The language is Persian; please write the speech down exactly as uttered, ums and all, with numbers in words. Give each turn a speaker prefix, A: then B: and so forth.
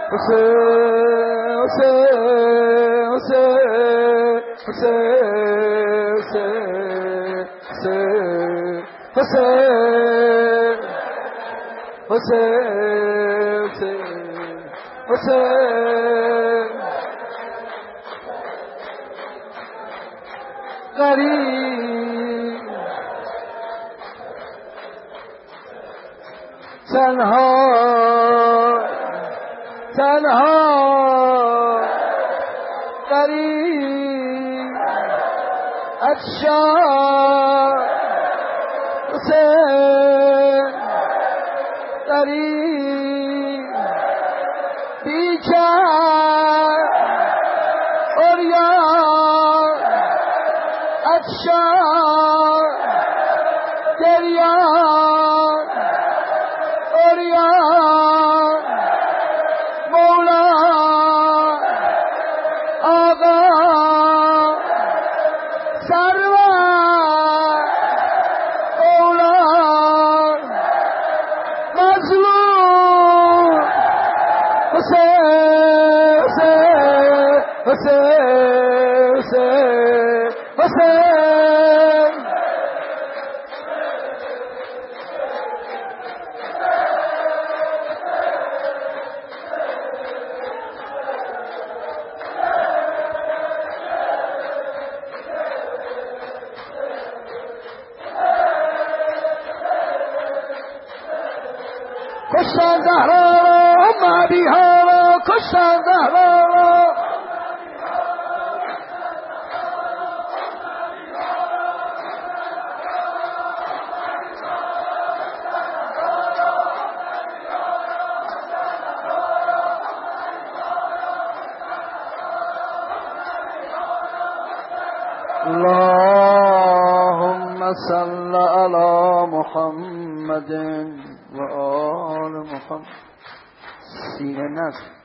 A: حسین حسین حسین حسین حسین حسین حسین حسین غریب تنها تنها غریب عطشان حسین غریب بیکر عریان عطشان گریان عریان مولا آقا سرور اولاد مظلوم حسین حسین حسین حسین حسین کشتن زهرا را مهدی ها را کشتن زهرا را اللهم صل على محمد و آل محمد. سینه نزد